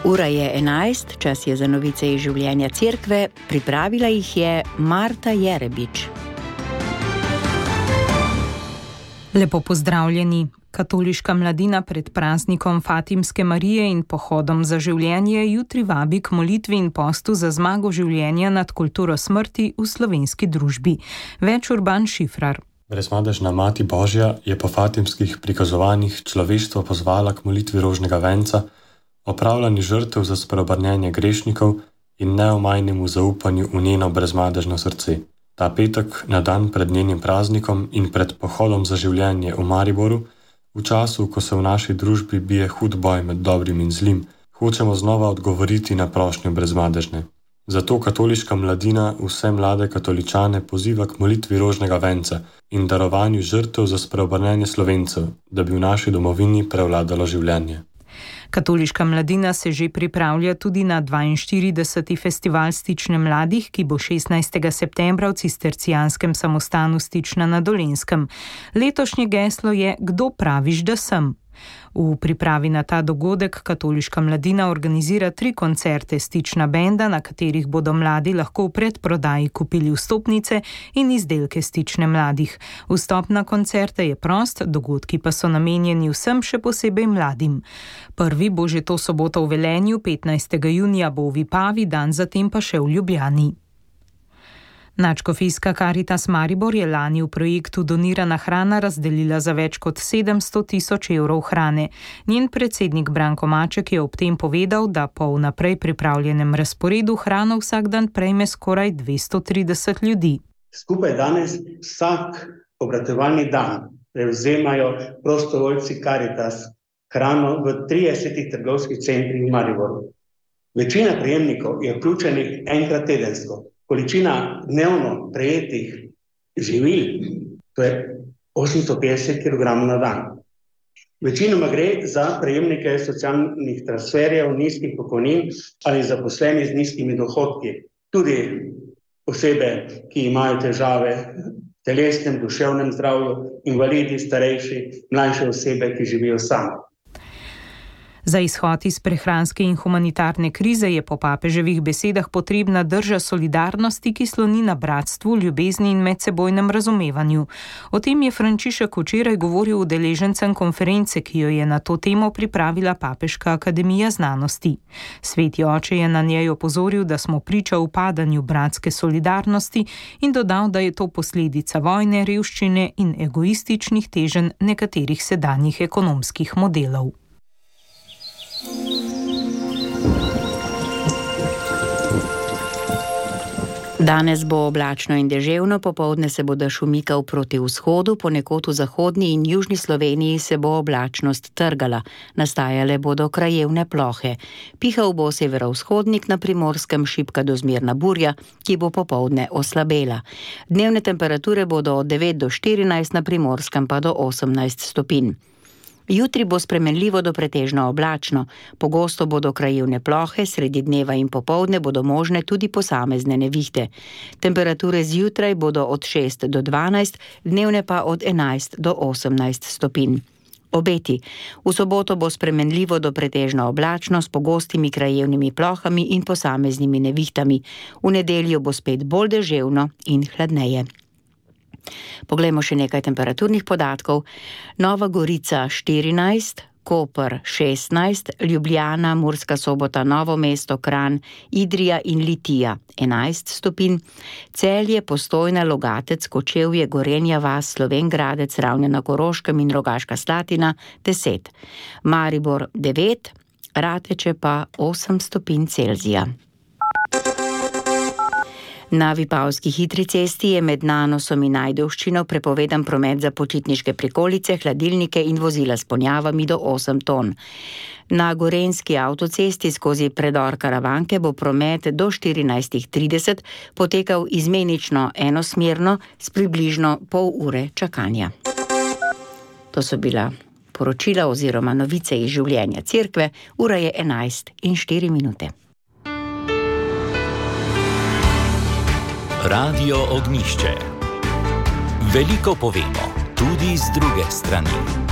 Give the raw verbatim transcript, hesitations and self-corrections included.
Ura je enajst, čas je za novice iz življenja cerkve, pripravila jih je Marta Jerebič. Lepo pozdravljeni. Katoliška mladina pred praznikom Fatimske Marije in pohodom za življenje jutri vabi k molitvi in postu za zmago življenja nad kulturo smrti v slovenski družbi. Več Urban Šifrar. Brezmadežna Mati Božja je po fatimskih prikazovanjih človeštvo pozvala k molitvi rožnega venca, opravljanju žrtev za spreobrnjenje grešnikov in neomajnemu zaupanju v njeno brezmadežno srce. Ta petek, na dan pred njenim praznikom in pred pohodom za življenje v Mariboru, v času, ko se v naši družbi bije hud boj med dobrim in zlim, hočemo znova odgovoriti na prošnjo brezmadežne. Zato katoliška mladina vse mlade katoličane poziva k molitvi rožnega venca in darovanju žrtev za spreobrnjenje Slovencev, da bi v naši domovini prevladalo življenje. Katoliška mladina se že pripravlja tudi na dvainštirideseti festival Stične mladih, ki bo šestnajstega septembra v cistercijanskem samostanu Stična na Dolenjskem. Letošnje geslo je Kdo praviš, da sem? V pripravi na ta dogodek katoliška mladina organizira tri koncerte Stična benda, na katerih bodo mladi lahko v predprodaji kupili vstopnice in izdelke Stične mladih. Vstop na koncerte je prost, dogodki pa so namenjeni vsem, še posebej mladim. Prvi bo že to soboto v Velenju, petnajstega junija bo v Vipavi, dan zatem pa še v Ljubljani. Nadškofijska Karitas Maribor je lani v projektu Donirana hrana razdelila za več kot sedemsto tisoč evrov hrane. Njen predsednik Branko Maček je ob tem povedal, da po vnaprej pripravljenem razporedu hrano vsak dan prejme skoraj dvesto trideset ljudi. Skupaj danes vsak obratovalni dan prevzemajo prostovoljci Karitas hrano v tridesetih trgovskih centrih v Mariboru. Večina prejemnikov je vključenih enkrat tedensko. Količina dnevno prejetih živil, to je osemsto petdeset kilogramov na dan. Večinoma gre za prejemnike socialnih transferjev, nizkih pokojnin ali zaposleni z nizkimi dohodki. Tudi osebe, ki imajo težave v telesnem, duševnem zdravju, invalidi, starejši, mlajše osebe, ki živijo sami. Za izhod iz prehranske in humanitarne krize je po papeževih besedah potrebna drža solidarnosti, ki sloni na bratstvu, ljubezni in medsebojnem razumevanju. O tem je Frančišek včeraj govoril udeležencem konference, ki jo je na to temo pripravila Papeška akademija znanosti. Sveti oče je na njej opozoril, da smo priča upadanju bratske solidarnosti in dodal, da je to posledica vojne, revščine in egoističnih teženj nekaterih sedanjih ekonomskih modelov. Danes bo oblačno in deževno, popoldne se bo dež umikal proti vzhodu, ponekod v zahodni in južni Sloveniji se bo oblačnost trgala. Nastajale bodo krajevne plohe. Pihal bo severovzhodnik, na Primorskem šibka do zmerna burja, ki bo popoldne oslabela. Dnevne temperature bodo od devet do štirinajst, na Primorskem pa do osemnajst stopinj. Jutri bo spremenljivo do pretežno oblačno, pogosto bodo krajevne plohe, sredi dneva in popoldne bodo možne tudi posamezne nevihte. Temperature zjutraj bodo od šest do dvanajst, dnevne pa od enajst do osemnajst stopinj. Obeti. V soboto bo spremenljivo do pretežno oblačno s pogostimi krajevnimi plohami in posameznimi nevihtami. V nedeljo bo spet bolj deževno in hladneje. Poglejmo še nekaj temperaturnih podatkov. Nova Gorica štirinajst, Koper šestnajst, Ljubljana, Murska Sobota, Novo mesto, Kranj, Idrija in Litija enajst stopinj, Celje, Postojna, Logatec, Kočevje, Gorenja vas, Slovenj Gradec, Ravne na Koroškem in Rogaška Slatina deset, Maribor devet, Rateče pa osem stopinj Celzija. Na Vipavski hitri cesti je med Nanosom in Ajdovščino prepovedan promet za počitniške prikolice, hladilnike in vozila s ponjavami do osem ton. Na Gorenjski avtocesti skozi predor Karavanke bo promet do štirinajst trideset potekal izmenično enosmerno s približno pol ure čakanja. To so bila poročila oziroma novice iz življenja cerkve. Ura je enajst in štiri minute. Radio Ognjišče. Veliko povemo, tudi z druge strani.